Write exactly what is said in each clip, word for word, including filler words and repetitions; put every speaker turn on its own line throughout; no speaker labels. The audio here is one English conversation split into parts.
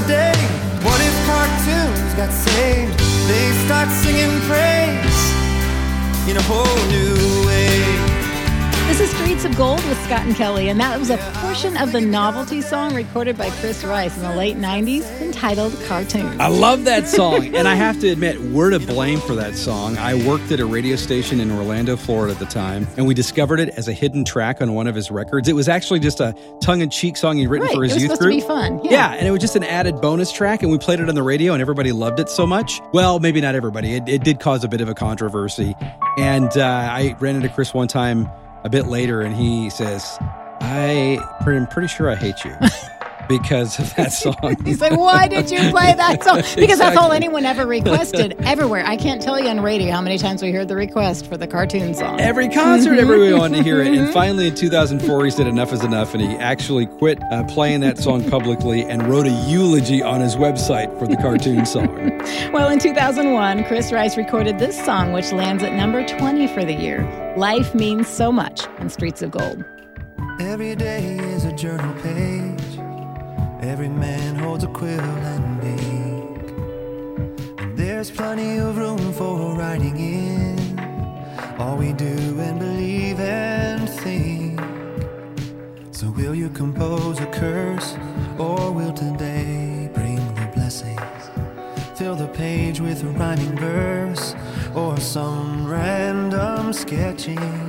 day? What if cartoons got saved? They start singing praise in a whole new way.
This is Streets of Gold with Scott and Kelly, and that was a portion of the novelty song recorded by Chris Rice in the late nineties entitled Cartoons.
I love that song, and I have to admit, we're to blame for that song. I worked at a radio station in Orlando, Florida at the time, and we discovered it as a hidden track on one of his records. It was actually just a tongue-in-cheek song he'd written
right.
for his
youth
youth
group.
group.
It was supposed to be fun.
Yeah.
Yeah.
and it was just an added bonus track, and we played it on the radio, and everybody loved it so much. Well, maybe not everybody. It, it did cause a bit of a controversy, and uh, I ran into Chris one time a bit later, and he says, I, I'm pretty sure I hate you because of that song.
He's like, why did you play that song? Because
Exactly.
that's all anyone ever requested everywhere. I can't tell you on radio how many times we heard the request for the cartoon song.
Every concert,
Mm-hmm.
everybody wanted to hear it. And finally, in two thousand four, he said enough is enough, and he actually quit uh, playing that song publicly and wrote a eulogy on his website for the cartoon song.
Well, in two thousand one, Chris Rice recorded this song, which lands at number twenty for the year. Life Means So Much on Streets of Gold.
Every day is a journal page. Every man holds a quill and ink. And there's plenty of room for writing in all we do and believe and think. So will you compose a curse, or will today bring the blessings? Fill the page with a rhyming verse or some random sketching.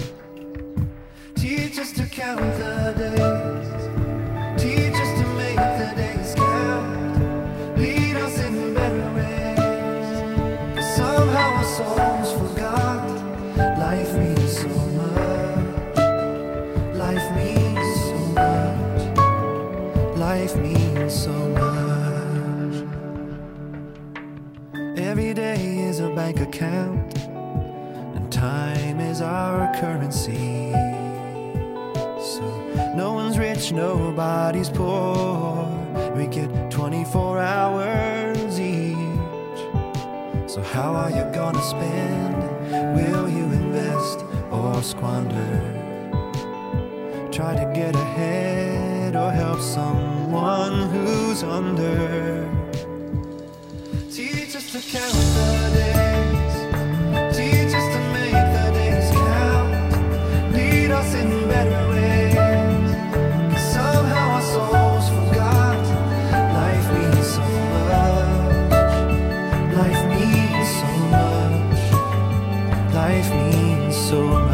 Teach us to count the days. Teach us to make the days count. Lead us in better ways. 'Cause somehow our souls forgot. Life means so much. Life means so much. Life means so much. Every day is a bank account, and time is our currency. So no one's rich, nobody's poor. We get twenty-four hours each. So how are you gonna spend? Will you invest or squander? Try to get ahead or help someone who's under. Teach us to count the days. Teach us to make the days count. Lead us in better ways. 'Cause somehow our souls forgot. Life means so much. Life means so much. Life means so much.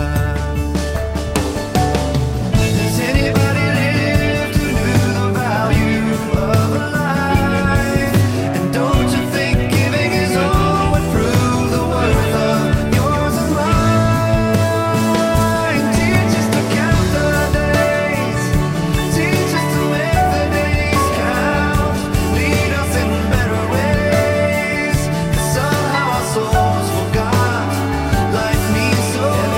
Does anybody live to know the value of a life? And don't you think giving is all would prove the worth of yours and mine? Teach us to count the days. Teach us to make the days count. Lead us in better ways. 'Cause somehow our souls forgot. Life means so much.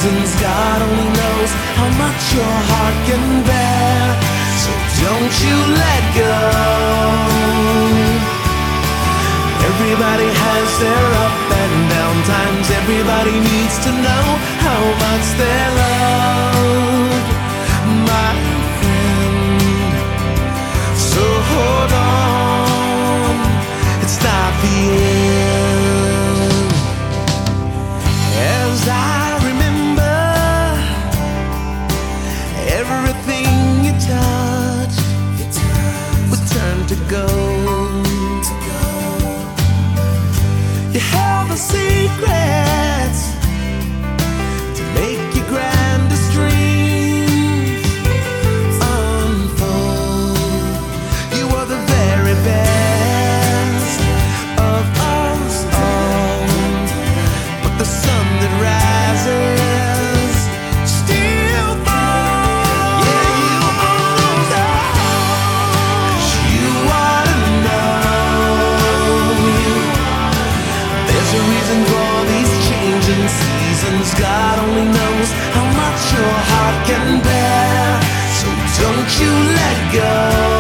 seasons, God only knows how much your heart can bear. So don't you let go. Everybody has their up and down times. Everybody needs to know how much they're loved, my friend. So hold on, it's not the end. As I remember, everything you touched would turn to gold. You held the secrets to make your grandest dreams unfold. You were the very best of us all, but the sun that rises still falls. Yeah, you always are, 'cause you ought to know there's a reason for these changing seasons. God only knows how much your heart can bear. So don't you let go.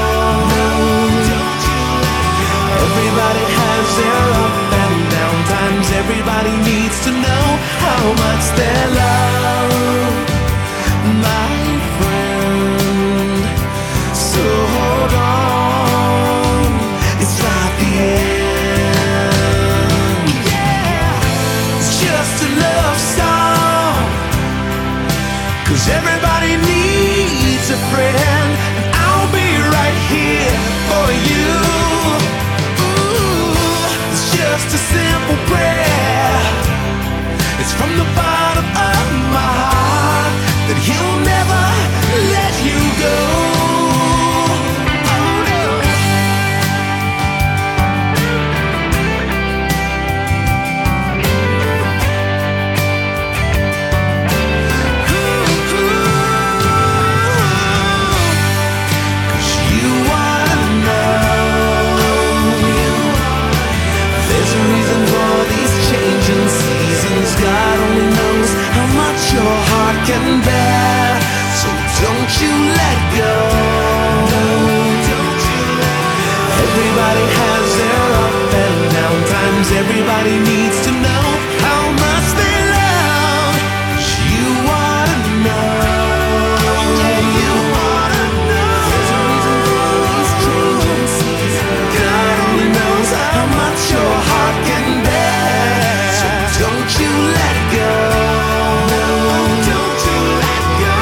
Everybody has their up and down times. Everybody needs to know how much they're loved, my friend. So hold on, it's not the end. It's just a love song, 'cause everybody needs a friend, and I'll be right here for you. Ooh, it's just a simple prayer. It's from the bottom of my heart that he'll never let you go. Oh, no. God only knows how much your heart can bear. So don't you let go. Everybody has their up and down times. Everybody needs to know how much they love. You ought to know. You ought to know. There's a reason for these changing seasons. God only knows how much your heart can bear. So don't you let go. Don't you let go.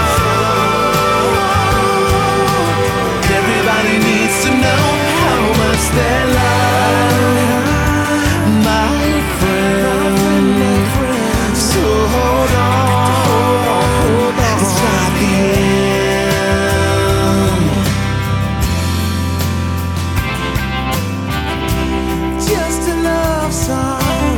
Everybody needs to know how much they love, my friend. So hold on, it's not the end. Just a love song.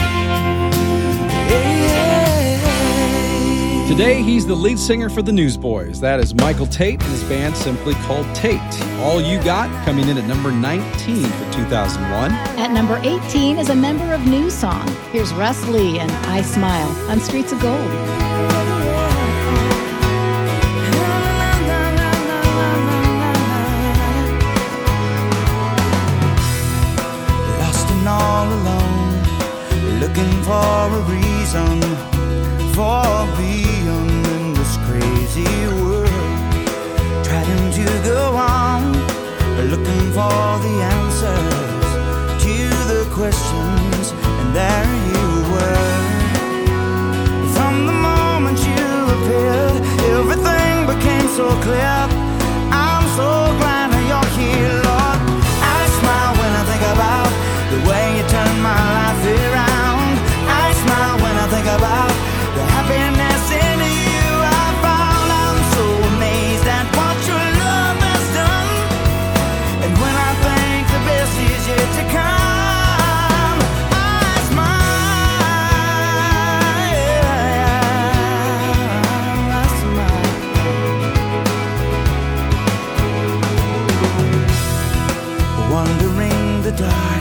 Today, he's the lead singer for the Newsboys. That is Michael Tate and his band simply called Tate. All You Got coming in at number nineteen for two thousand one.
At number eighteen is a member of New Song. Here's Russ Lee and I Smile on Streets of Gold.
Lost and all alone, looking for a reason for being in this crazy world. Trying to go on, looking for the answers to the questions, and there you were. From the moment you appeared, everything became so clear. I'm so glad that you're here, Lord. I smile when I think about the way you turned my life around. I smile when I think about the happiness in you I found. I'm so amazed at what your love has done, and when I think the best is yet to come, I smile, I smile. Wandering the dark,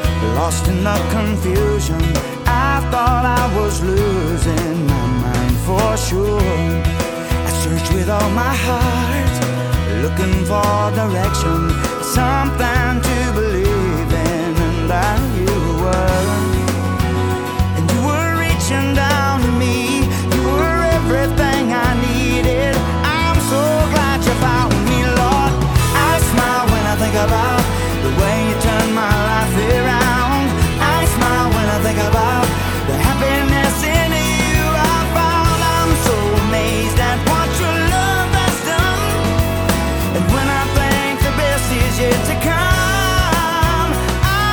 lost in the confusion, I thought I was losing my mind for sure. I searched with all my heart, looking for direction, something to believe in, and there you were. And you were reaching down to me, you were everything I needed. I'm so glad you found me, Lord. I smile when I think about the way you turned my life around. I smile when I think about the happiness in you I found. I'm so amazed at what your love has done. And when I think the best is yet to come, I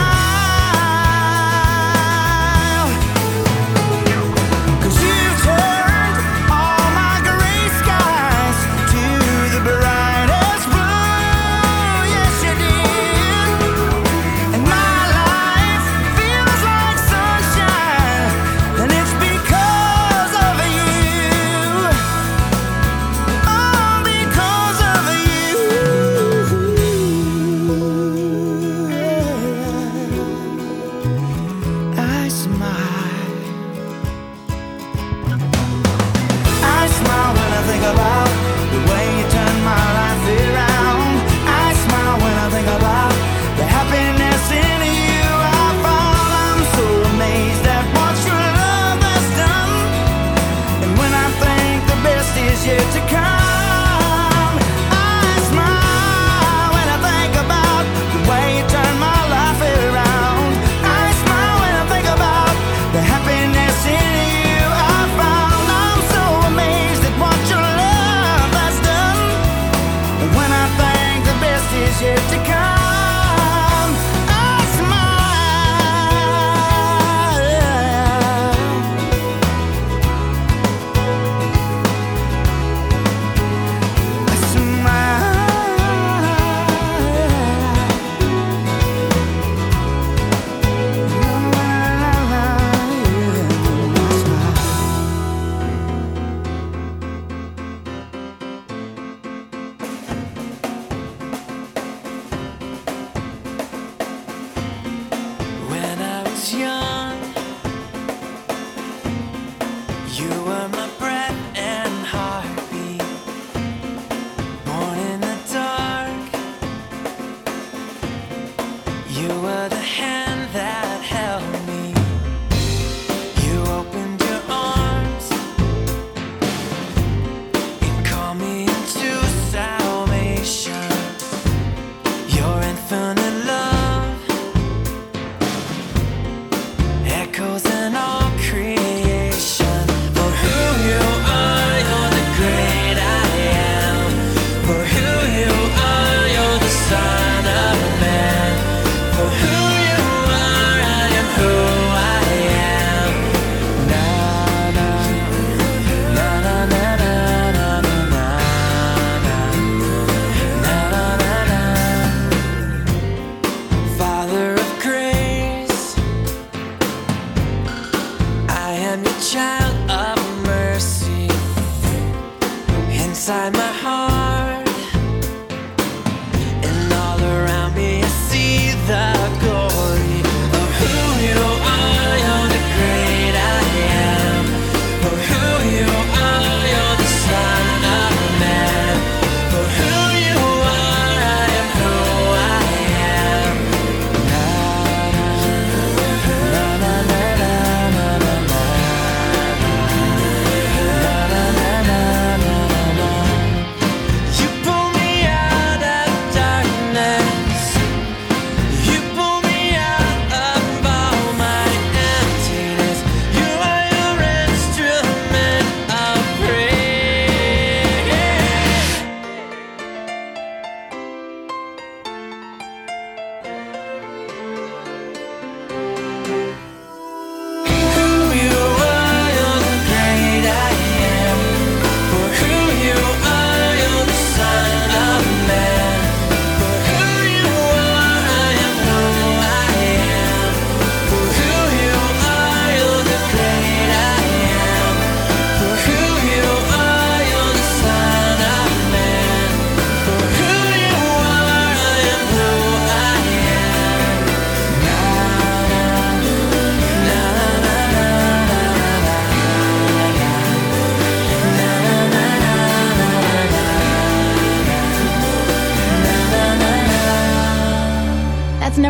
smile. 'Cause you've turned all my gray skies to the brightest blue. Yes, you did. And my life feels like sunshine, and it's because of you. All because of you. I smile. I smile when I think about the way you turned my life around. I smile when I think about the happiness in you I found. I'm so amazed at what your love has done. And when I think the best is yet to come, I smile when I think about the way you turned my life around. I smile when I think about the happiness in you I found. I'm so amazed at what your love has done. And when I think the best is yet to come, I smile. I When I was young, you were my breath and heartbeat. Born in the dark, you were the hand that held me. You opened your arms and called me into salvation. Your infinite love echoes in all creation. For who you are, you're the great I am. For who you are, you're the Son of Man. For who you are, I am who I am. Na na na na na na na na na na na na. Father of grace, I am your child of mercy. Inside my heart and all around me, I see the glory of who you are. You're the great I am. For who you are, you're the Son of Man. For who you are, I am who I am. Na na na na na na na na na na na na na.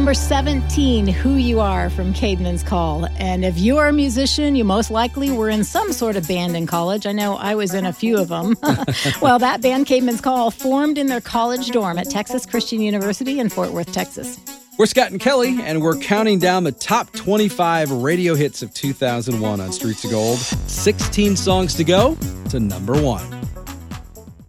number seventeen, Who You Are from Caedmon's Call. And if you are a musician, you most likely were in some sort of band in college. I know I was in a few of them. Well, that band, Caedmon's Call, formed in their college dorm at Texas Christian University in Fort Worth, Texas.
We're Scott and Kelly, and we're counting down the top twenty-five radio hits of two thousand one on Streets of Gold. sixteen songs to go to number one.